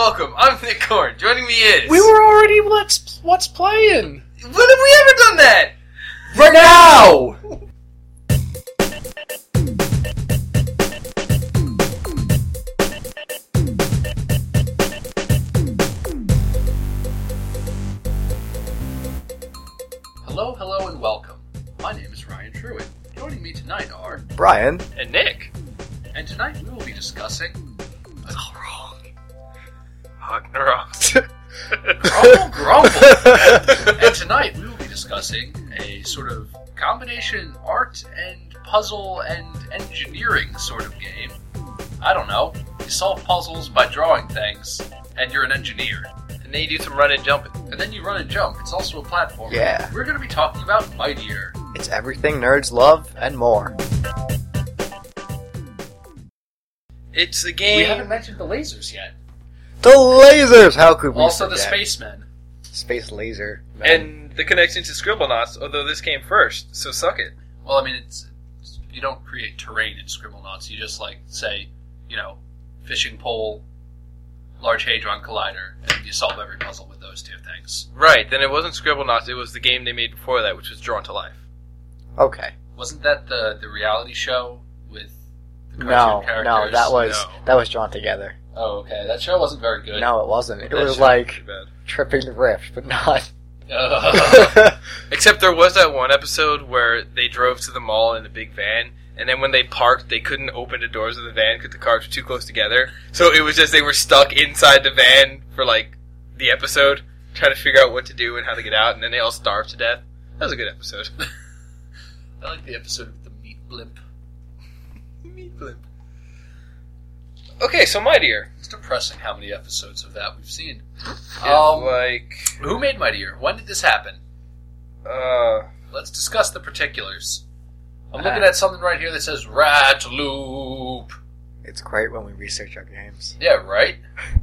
welcome. I'm Nick Korn. Joining me is... We were already what's playing. When have we ever done that? Right now! Hello, and welcome. My name is Ryan Truitt. Joining me tonight are... Brian. And Nick. And tonight we will be discussing... All wrong. Grumble. And tonight we will be discussing a sort of combination art and puzzle and engineering sort of game. I don't know. You solve puzzles by drawing things, and you're an engineer. And then you do some run and jumping. And then you run and jump. It's also a platform. Yeah. We're going to be talking about Mightier. It's everything nerds love and more. It's a game... We haven't mentioned the lasers yet. The lasers! How could we Also forget? the spacemen. Space laser. Man. And the connection to Scribblenauts, although this came first, so suck it. Well, I mean, it's you don't create terrain in Scribblenauts. You just, say, fishing pole, Large Hadron Collider, and you solve every puzzle with those two things. Right, then it wasn't Scribblenauts, it was the game they made before that, which was Drawn to Life. Okay. Wasn't that the reality show with the cartoon characters? No, that was Drawn Together. Oh, okay. That show wasn't very good. No, it wasn't. It That was show like pretty bad. Tripping the Rift, but not. Except there was that one episode where they drove to the mall in a big van, and then when they parked, they couldn't open the doors of the van because the cars were too close together. So it was just they were stuck inside the van for, the episode, trying to figure out what to do and how to get out, and then they all starved to death. That was a good episode. I like the episode with the meat blimp. Meat blimp. Okay, so Mightier. It's depressing how many episodes of that we've seen. Who Who made Mightier? When did this happen? Let's discuss the particulars. I'm looking at something right here that says Rat Loop. It's great when we research our games. Yeah, right?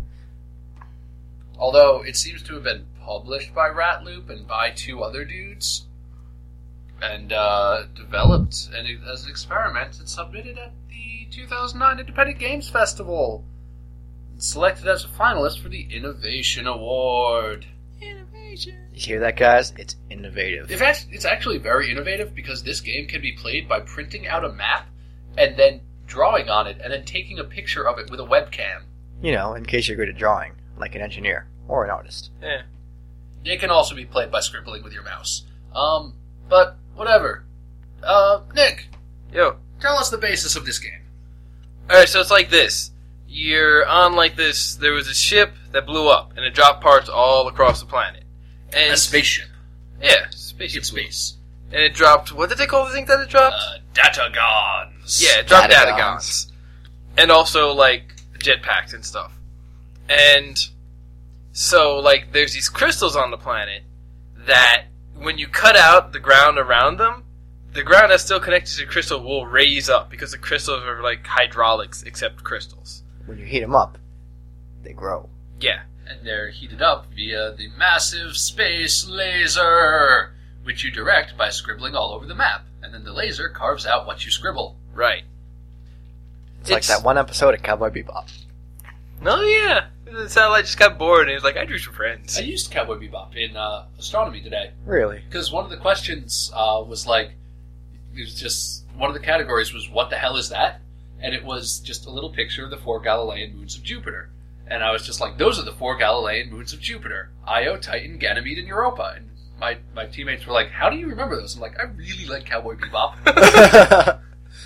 Although, it seems to have been published by Rat Loop and by two other dudes. And developed as an experiment and submitted at the 2009 Independent Games Festival. Selected as a finalist for the Innovation Award. Innovation. You hear that, guys? It's innovative. It's actually very innovative because this game can be played by printing out a map and then drawing on it and then taking a picture of it with a webcam. In case you're good at drawing, like an engineer or an artist. Yeah. It can also be played by scribbling with your mouse. But whatever. Nick. Yo. Tell us the basis of this game. Alright, so it's like this. You're on this, there was a ship that blew up, and it dropped parts all across the planet. And A spaceship. Yeah, spaceship. In space. And it dropped, what did they call the thing that it dropped? Datagons. Yeah, it dropped Datagons. Datagons. And also, jetpacks and stuff. And so, there's these crystals on the planet that, when you cut out the ground around them, the ground that's still connected to the crystal will raise up, because the crystals are like hydraulics, except crystals. When you heat them up, they grow. Yeah. And they're heated up via the massive space laser, which you direct by scribbling all over the map. And then the laser carves out what you scribble. Right. It's like that one episode of Cowboy Bebop. No, yeah. The satellite just got bored, and he was like, I drew some friends. I used Cowboy Bebop in astronomy today. Really? Because one of the questions was it was just, one of the categories was, what the hell is that? And it was just a little picture of the 4 Galilean moons of Jupiter. And I was just like, those are the 4 Galilean moons of Jupiter. Io, Titan, Ganymede, and Europa. And my teammates were like, how do you remember those? I'm like, I really like Cowboy Bebop.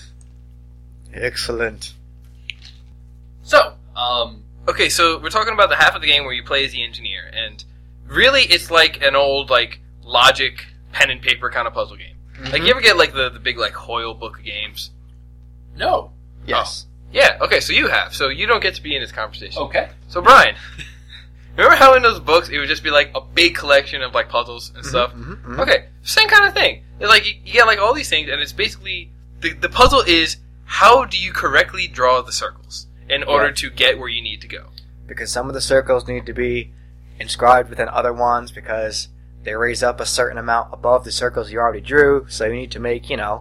Excellent. So, Okay, so we're talking about the half of the game where you play as the engineer, and really it's like an old, logic, pen and paper kind of puzzle game. Mm-hmm. You ever get, the big, Hoyle book of games? no. Yes. Yeah, okay, so you have. So you don't get to be in this conversation. Okay. So, Brian, remember how in those books it would just be, a big collection of, puzzles and stuff? Mm-hmm. Okay, same kind of thing. It's you get, all these things, and it's basically, the puzzle is, how do you correctly draw the circles in order to get where you need to go? Because some of the circles need to be inscribed within other ones because they raise up a certain amount above the circles you already drew, so you need to make,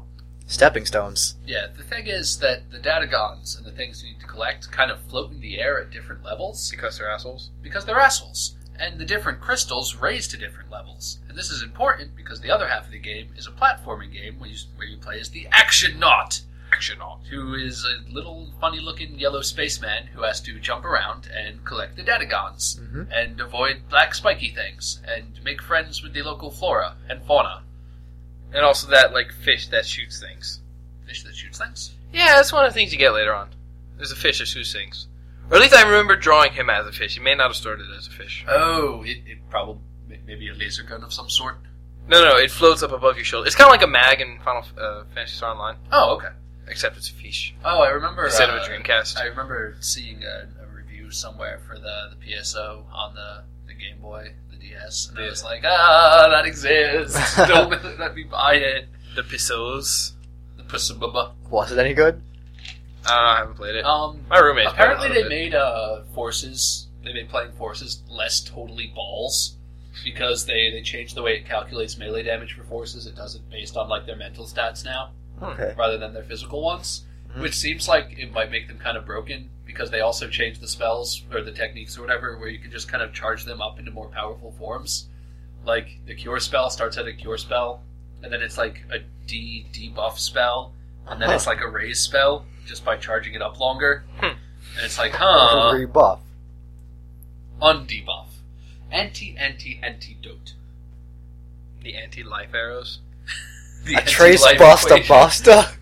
stepping stones. Yeah, the thing is that the Datagons and the things you need to collect kind of float in the air at different levels Because they're assholes. because they're assholes. And the different crystals raise to different levels. And this is important because the other half of the game is a platforming game where you play as the Actionaut, who is a little funny-looking yellow spaceman who has to jump around and collect the Datagons and avoid black spiky things and make friends with the local flora and fauna. And also that, like, fish that shoots things. Fish that shoots things? Yeah, that's one of the things you get later on. There's a fish that shoots things. Or at least I remember drawing him as a fish. He may not have started as a fish. Oh, it probably... maybe a laser gun of some sort? No, it floats up above your shoulder. It's kind of like a mag in Final Fantasy Star Online. Oh, okay. Except it's a fish. Oh, I remember... Instead of a Dreamcast. I remember seeing a review somewhere for the PSO on the Game Boy, the DS, and I was like, that exists! Don't let me buy it! The Pissos. The Pussabubba. Was it any good? I don't know, I haven't played it. My roommate's Apparently played they it. made playing Forces less totally balls, because they changed the way it calculates melee damage for Forces. It does it based on, like, their mental stats now, Okay. rather than their physical ones. Which seems like it might make them kind of broken, because they also changed the spells, or the techniques or whatever, where you can just kind of charge them up into more powerful forms. Like, the Cure spell starts at a Cure spell, and then it's like a debuff spell, and then it's like a raise spell, just by charging it up longer. And it's like, Rebuff. undebuff. Antidote. The anti-life arrows. The A trace anti-life busta equation. busta?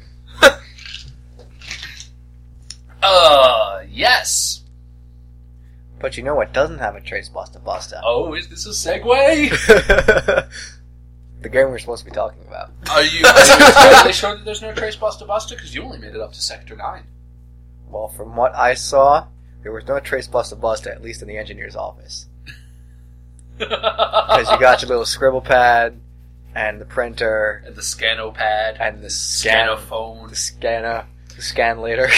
Yes. But you know what doesn't have a trace busta busta? Oh, is this a segue? The game we're supposed to be talking about. Are you entirely sure that there's no Trace Busta Busta? Because you only made it up to Sector 9. Well, from what I saw, there was no trace busta busta, at least in the engineer's office. Because you got your little scribble pad, and the printer, And the Scanopad. and the Scanophone. the scan later.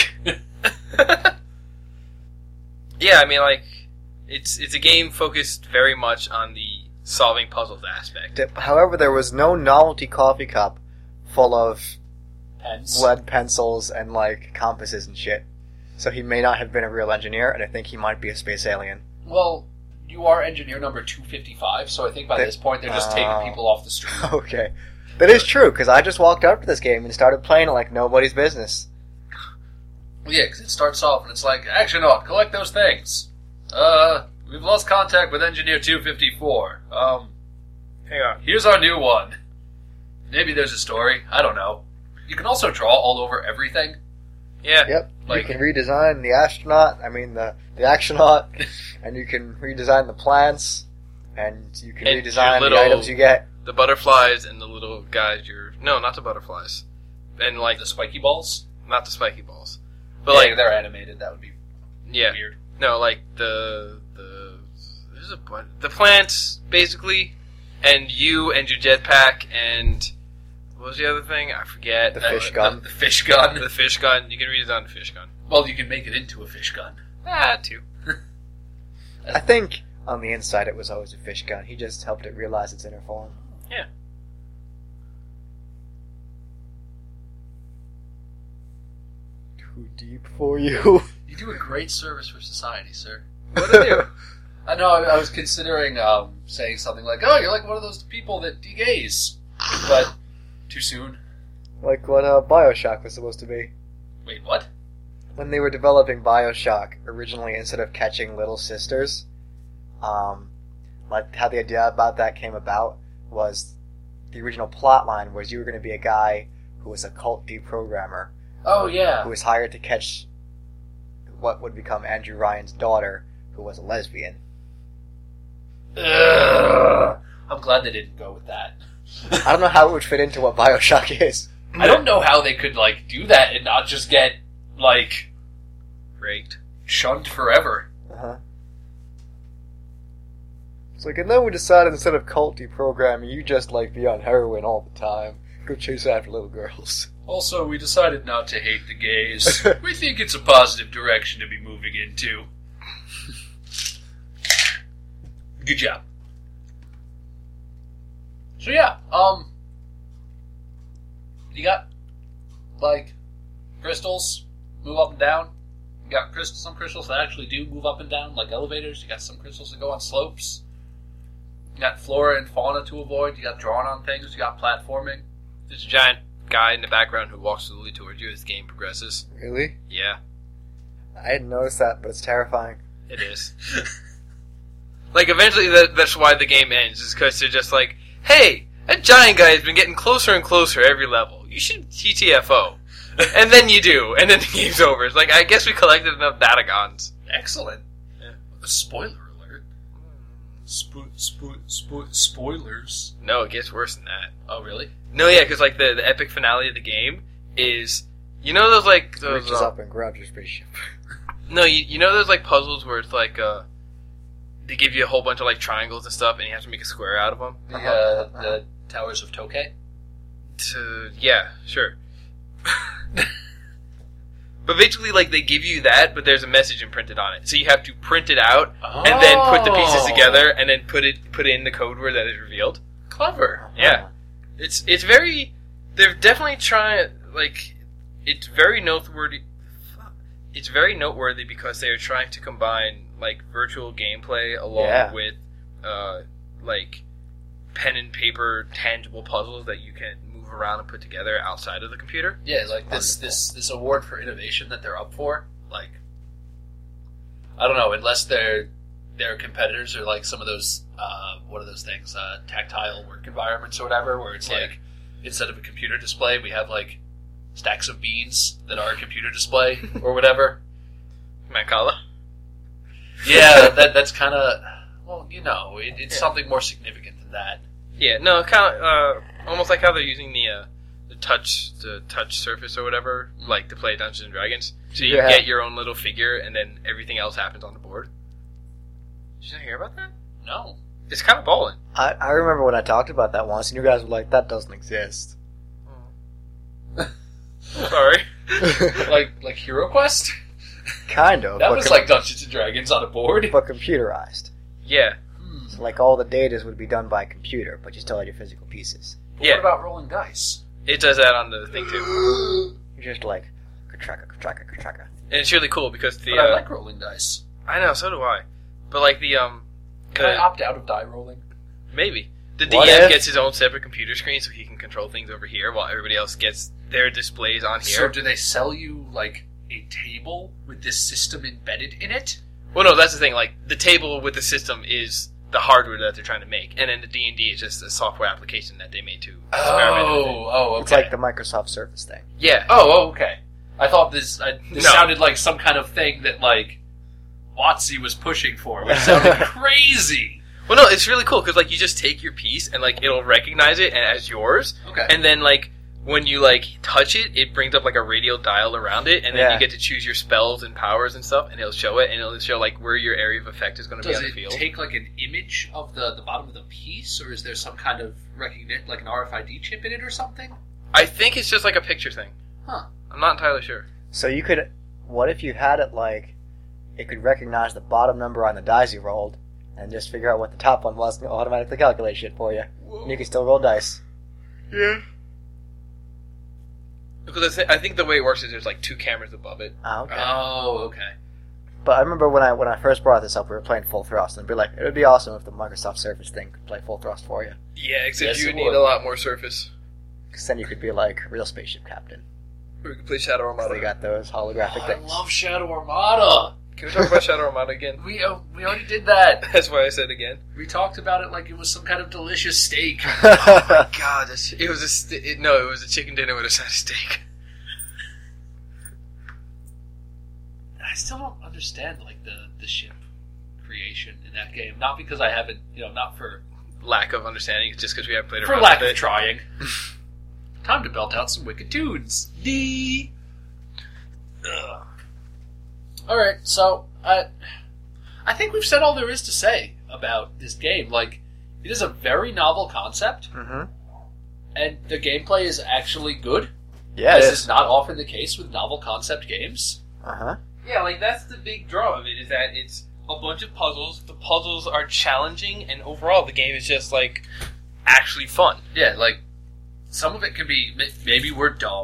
Yeah, I mean, like, it's a game focused very much on the solving puzzles aspect. However, there was no novelty coffee cup full of Pens. lead pencils and, like, compasses and shit. So he may not have been a real engineer, and I think he might be a space alien. Well, you are engineer number 255, so I think by this point they're just taking people off the street. Okay. That is true, because I just walked up to this game and started playing it like nobody's business. Well, yeah, because it starts off and it's like, Actionaut, collect those things. We've lost contact with engineer 254. Hang on. Here's our new one. Maybe there's a story. I don't know. You can also draw all over everything. Yeah. Yep. Like- you can redesign the Actionaut, and you can redesign the plants, and you can And redesign your the little- items you get. The butterflies and the little guys No, not the butterflies. And, like, The spiky balls. not the spiky balls. But, Yeah, like, they're animated. That would be yeah. weird. No, like, the plants, basically, and you and your jetpack, and what was the other thing? I forget. The fish gun. The fish gun. The fish gun. You can redesign the fish gun. Well, you can make it into a fish gun. Too. I think on the inside it was always a fish gun. He just helped it realize its inner form. Yeah. Too deep for you. You do a great service for society, sir. What did I do? I know. I was considering saying something like, "Oh, you're like one of those people that degays," but too soon. Like what Bioshock was supposed to be. Wait, what? When they were developing Bioshock, originally instead of catching little sisters, like how the idea about that came about was the original plot line was you were going to be a guy who was a cult deprogrammer Oh yeah. who was hired to catch what would become Andrew Ryan's daughter, who was a lesbian. Ugh. I'm glad they didn't go with that. I don't know how it would fit into what Bioshock is. I don't know how they could like do that and not just get like Raked. shunned forever. Uh-huh. It's like, and then we decided instead of cult deprogramming, you just like be on heroin all the time. Go chase after little girls. Also, we decided not to hate the gays. We think it's a positive direction to be moving into. Good job. So yeah, you got like crystals move up and down. You got some crystals that actually do move up and down, like elevators. You got some crystals that go on slopes. You got flora and fauna to avoid. You got drawn on things. You got platforming. There's a giant guy in the background who walks slowly towards you as the game progresses. Really? Yeah, I didn't notice that, but it's terrifying. it is. Like, eventually that's why the game ends, is because they're just like, hey, that giant guy has been getting closer and closer every level. You should GTFO. And then you do, and then the game's over. It's like, I guess we collected enough Datagons. Excellent. Yeah. A spoiler alert. Spoilers. No, it gets worse than that. Oh, really? No, yeah, because, like, the epic finale of the game is, you know those, like, those... Reaches up and grabs your spaceship. No, you know those, like, puzzles where it's, like, they give you a whole bunch of, like, triangles and stuff, and you have to make a square out of them? The Towers of Tokay? Yeah, sure. But basically, like, they give you that, but there's a message imprinted on it. So you have to print it out, and then put the pieces together, and then put in the code word that is revealed. Clever. Yeah. It's very... They're definitely trying... Like, it's very noteworthy... It's very noteworthy because they are trying to combine, like, virtual gameplay along with, like, pen and paper tangible puzzles that you can move around and put together outside of the computer. Yeah, like this award for innovation that they're up for, like, I don't know, unless their competitors are like some of those what are those things, tactile work environments or whatever, where it's like instead of a computer display we have like stacks of beans that are a computer display or whatever. Mancala? Yeah, that's kind of, well, you know, it's something more significant than that. Yeah, no, kind of almost like how they're using the touch surface or whatever, like to play Dungeons and Dragons. So you get your own little figure, and then everything else happens on the board. Did you not hear about that? No. It's kind of ballin'. I remember when I talked about that once, and you guys were like, "That doesn't exist." Sorry. like Hero Quest? Kind of. That was like Dungeons and Dragons on a board. But computerized. Yeah. So like all the data would be done by computer, but you still had your physical pieces. But Yeah. what about rolling dice? It does that on the thing too. You're just like, ka-traka. And it's really cool because the... But I like rolling dice. I know, so do I. But like the... Can I opt out of die rolling? Maybe. The What DM if- gets his own separate computer screen so he can control things over here while everybody else gets their displays on So here. do they sell you, like, a table with this system embedded in it? Well, no, that's the thing. Like, the table with the system is the hardware that they're trying to make. And then the D&D is just a software application that they made to experiment with it. Okay. It's like the Microsoft Surface thing. Yeah. Okay. I thought this No. sounded like some kind of thing that, like, WotC was pushing for, which sounded crazy. Well, no, it's really cool because, like, you just take your piece and, like, it'll recognize it as yours. Okay. And then, like, when you, like, touch it, it brings up, like, a radial dial around it. And then Yeah. you get to choose your spells and powers and stuff. And it'll show it. And it'll show, like, where your area of effect is going to be Does on the it field. take, like, an image of the bottom of the piece, or is there some kind of recognition, like an RFID chip in it or something? I think it's just, like, a picture thing. Huh. I'm not entirely sure. So you could, what if you had it like, it could recognize the bottom number on the dice you rolled, and just figure out what the top one was, and it'll automatically calculate shit for you. And you can still roll dice. Yeah. Because I think the way it works is there's, like, 2 cameras above it. Ah, okay. Oh, okay. But I remember when I first brought this up, we were playing Full Thrust, and it'd be like, it would be awesome if the Microsoft Surface thing could play Full Thrust for you. Yeah, except Yes, you it would need would. a lot more surface. Because then you could be like real spaceship captain. We could play Shadow Armada. They got those holographic I things. love Shadow Armada. Can we talk about Shadow Armada again? We already did that. That's why I said again. We talked about it like it was some kind of delicious steak. God, it was it was a chicken dinner with a side of steak. I still don't understand like the ship creation in that game. Not because I haven't, not for Lack of understanding, just because we haven't played for around lack with of it. trying. Time to belt out some wicked tunes. All right, so I think we've said all there is to say about this game. Like, it is a very novel concept, Mm-hmm. and the gameplay is actually good. Yeah, it This is. is not often the case with novel concept games. Uh-huh. Yeah, like that's the big draw of it is that it's a bunch of puzzles. The puzzles are challenging, and overall the game is just like actually fun. Yeah, like some of it can be maybe we're dumb,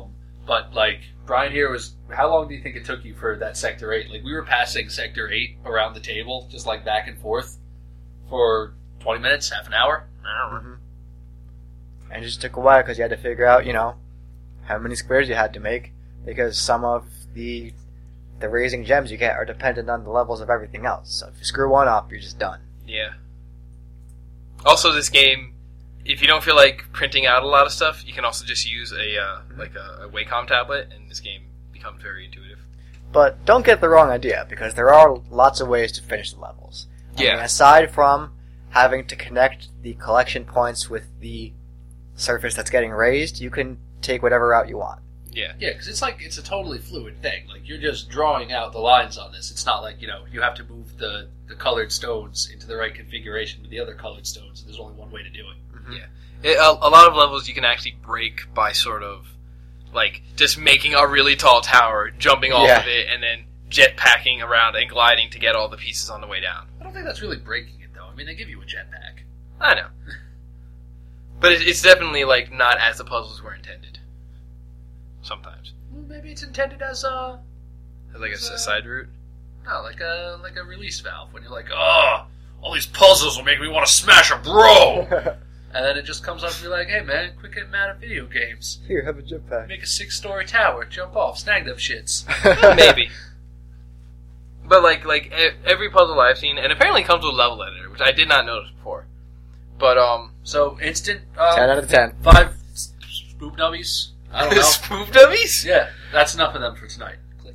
But, like, Brian here was... How long do you think it took you for that Sector 8? Like, we were passing Sector 8 around the table, just, like, back and forth for 20 minutes, half an hour. Mm-hmm. And it just took a while because you had to figure out, how many squares you had to make, because some of the raising gems you get are dependent on the levels of everything else. So if you screw one up, you're just done. Yeah. Also, this game, if you don't feel like printing out a lot of stuff, you can also just use a Wacom tablet, and this game becomes very intuitive. But don't get the wrong idea, because there are lots of ways to finish the levels. I mean, aside from having to connect the collection points with the surface that's getting raised, you can take whatever route you want. Yeah. Yeah, because it's a totally fluid thing. Like, you're just drawing out the lines on this. It's not like, you have to move the colored stones into the right configuration with the other colored stones. There's only one way to do it. Mm-hmm. Yeah. A lot of levels you can actually break by sort of, like, just making a really tall tower, jumping off of it, and then jetpacking around and gliding to get all the pieces on the way down. I don't think that's really breaking it, though. I mean, they give you a jetpack. I know. But it's definitely, like, not as the puzzles were intended. Sometimes. Well, maybe it's intended as a... Like a side route? No, like a release valve. When you're like, oh, all these puzzles will make me want to smash a bro! And then it just comes up and be like, hey man, quit getting mad at video games. Here, have a jetpack. Make a 6-story tower, jump off, snag them shits. Maybe. But like every puzzle I've seen, and apparently it comes with a level editor, which I did not notice before. But so instant 10 out of 10. 5 spoop dummies. I don't know. Spoof dummies? Yeah, that's enough of them for tonight. Click.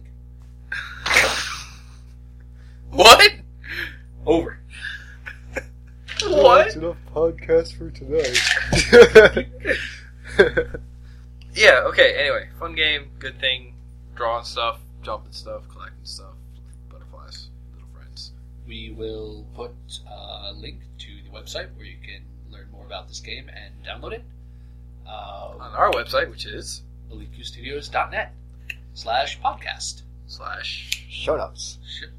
What? Over. What? That's enough podcast for tonight. Yeah, okay, anyway. Fun game, good thing. Drawing stuff, jumping stuff, collecting stuff. Butterflies, little friends. We will put a link to the website where you can learn more about this game and download it. On our website, which is eliteqstudios.net/podcast. Show notes.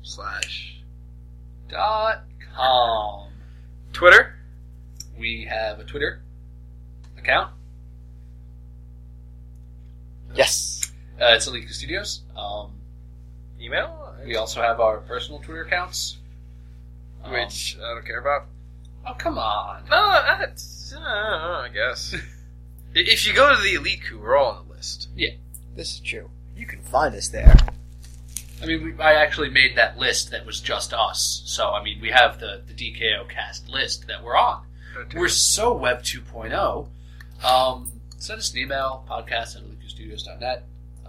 .com. Twitter. We have a Twitter account. Yes. It's Elite Studios. Email. We also have our personal Twitter accounts. Which I don't care about. Oh, come on. No, I guess. If you go to the Elite Coup, we're all on the list. Yeah. This is true. You can find us there. I mean, I actually made that list that was just us. So, I mean, we have the DKO cast list that we're on. We're so Web 2.0. Send us an email, podcast@elitestudios.net.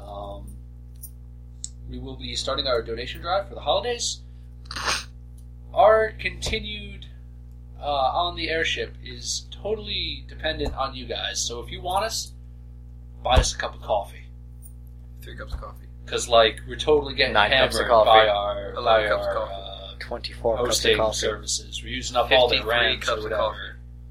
We will be starting our donation drive for the holidays. Our continued on the airship is totally dependent on you guys. So if you want us, buy us a cup of coffee. 3 cups of coffee. Because, like, we're totally getting 9 cups of hammered coffee. by our 11 cups of coffee. 24 cups of hosting coffee. services. We're using up all their 53 rams cups or of whatever. coffee.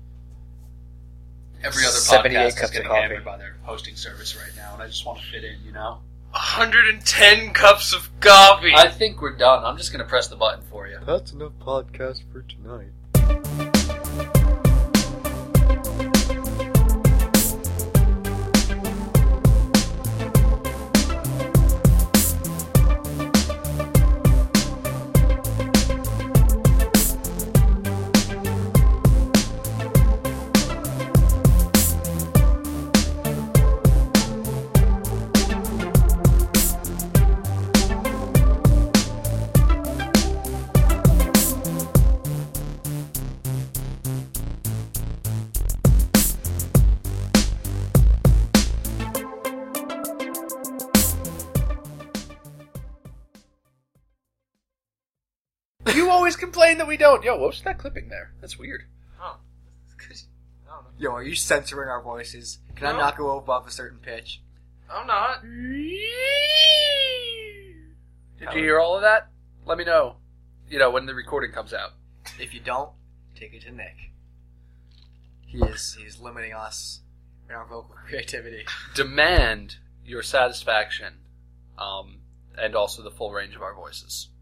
Every other 78 podcast cups is cups getting of hammered hammered by their hosting service right now, and I just want to fit in, 110 cups of coffee! I think we're done. I'm just going to press the button for you. That's enough podcast for tonight. You always complain that we don't. Yo, what's that clipping there? That's weird. Oh. I don't know. Yo, are you censoring our voices? Can I No. not go above a certain pitch? I'm not. Did you hear all of that? Let me know. When the recording comes out. If you don't, take it to Nick. He's limiting us in our vocal creativity. Demand your satisfaction, and also the full range of our voices.